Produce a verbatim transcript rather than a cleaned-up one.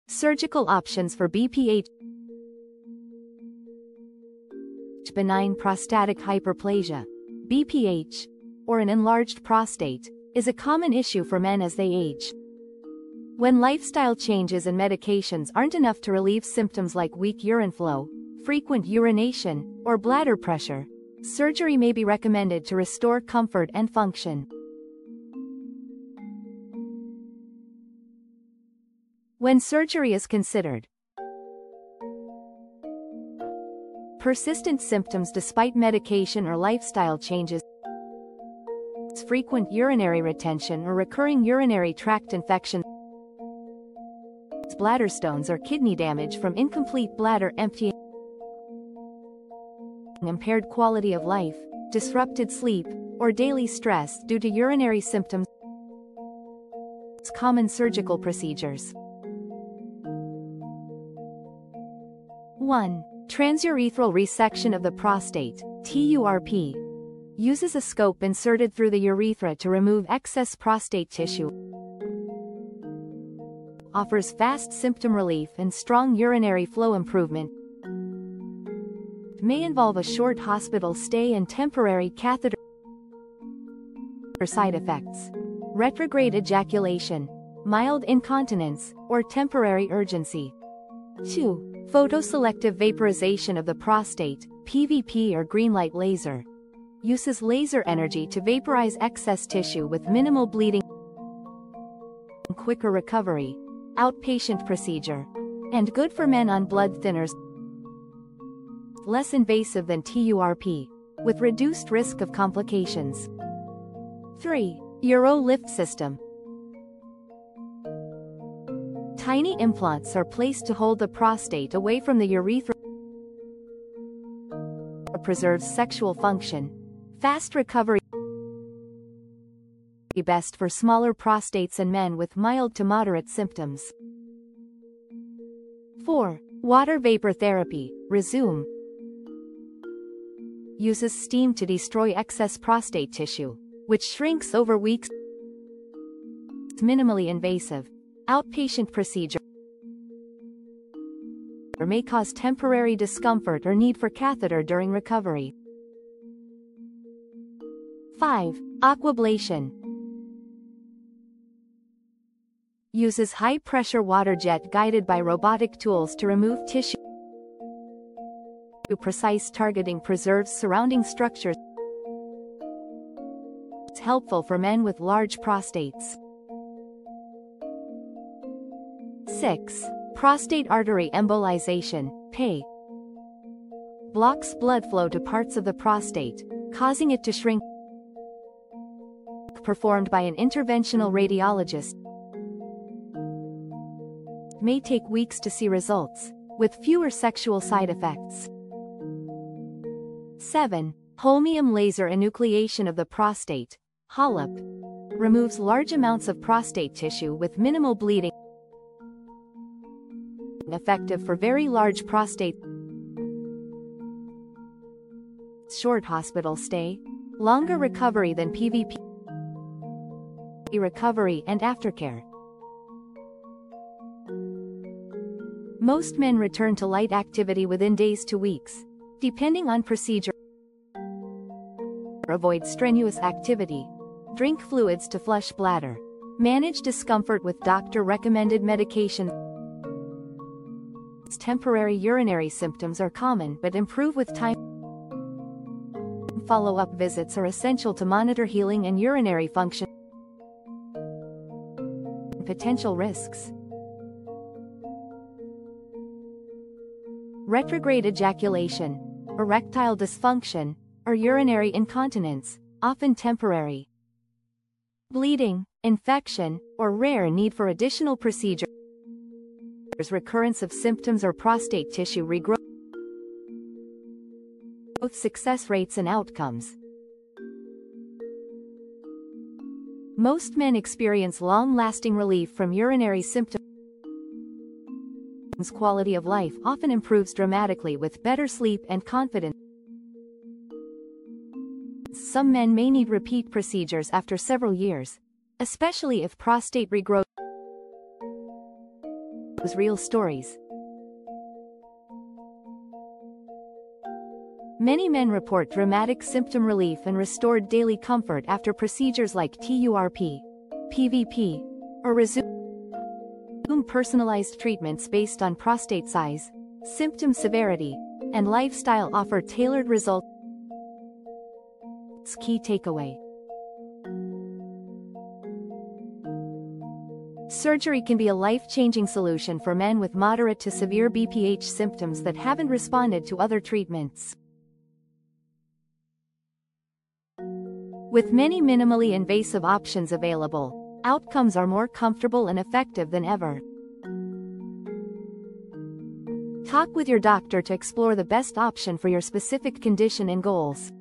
Surgical options for B P H. Benign prostatic hyperplasia, B P H, or an enlarged prostate, is a common issue for men as they age. When lifestyle changes and medications aren't enough to relieve symptoms like weak urine flow, frequent urination, or bladder pressure, surgery may be recommended to restore comfort and function. When surgery is considered, persistent symptoms despite medication or lifestyle changes, frequent urinary retention or recurring urinary tract infections, bladder stones or kidney damage from incomplete bladder emptying, impaired quality of life, disrupted sleep, or daily stress due to urinary symptoms. Common surgical procedures. one. Transurethral resection of the prostate, T U R P. Uses a scope inserted through the urethra to remove excess prostate tissue. Offers fast symptom relief and strong urinary flow improvement. May involve a short hospital stay and temporary catheter. Side effects: retrograde ejaculation, mild incontinence, or temporary urgency. two. Photoselective vaporization of the prostate, P V P or green light laser. Uses laser energy to vaporize excess tissue with minimal bleeding, quicker recovery, outpatient procedure, and good for men on blood thinners. Less invasive than T U R P, with reduced risk of complications. three. Urolift system. Tiny implants are placed to hold the prostate away from the urethra. Preserves sexual function. Fast recovery. Best for smaller prostates and men with mild to moderate symptoms. four. Water vapor therapy, Rezum. Uses steam to destroy excess prostate tissue, which shrinks over weeks. It's minimally invasive. Outpatient procedure. Or may cause temporary discomfort or need for catheter during recovery. five. Aquablation. Uses high-pressure water jet guided by robotic tools to remove tissue. Precise targeting preserves surrounding structures. It's helpful for men with large prostates. six. Prostate artery embolization, P A E. Blocks blood flow to parts of the prostate, causing it to shrink. Performed by an interventional radiologist. May take weeks to see results, with fewer sexual side effects. seven. Holmium laser enucleation of the prostate, H O L L P. Removes large amounts of prostate tissue with minimal bleeding. Effective for very large prostate. Short hospital stay. Longer recovery than P V P. Recovery and aftercare. Most men return to light activity within days to weeks, depending on procedure. Avoid strenuous activity. Drink fluids to flush bladder. Manage discomfort with doctor-recommended medication. Temporary urinary symptoms are common but improve with time. Follow-up visits are essential to monitor healing and urinary function. Potential risks: retrograde ejaculation, erectile dysfunction, or urinary incontinence, often temporary. Bleeding, infection, or rare need for additional procedure. Recurrence of symptoms or prostate tissue regrowth. Both success rates and outcomes. Most men experience long-lasting relief from urinary symptoms. Quality of life often improves dramatically with better sleep and confidence. Some men may need repeat procedures after several years, especially if prostate regrowth. Those real stories. Many men report dramatic symptom relief and restored daily comfort after procedures like TURP, P V P, or resume personalized treatments based on prostate size, symptom severity, and lifestyle offer tailored results. Key takeaway. Surgery can be a life-changing solution for men with moderate to severe B P H symptoms that haven't responded to other treatments. With many minimally invasive options available, outcomes are more comfortable and effective than ever. Talk with your doctor to explore the best option for your specific condition and goals.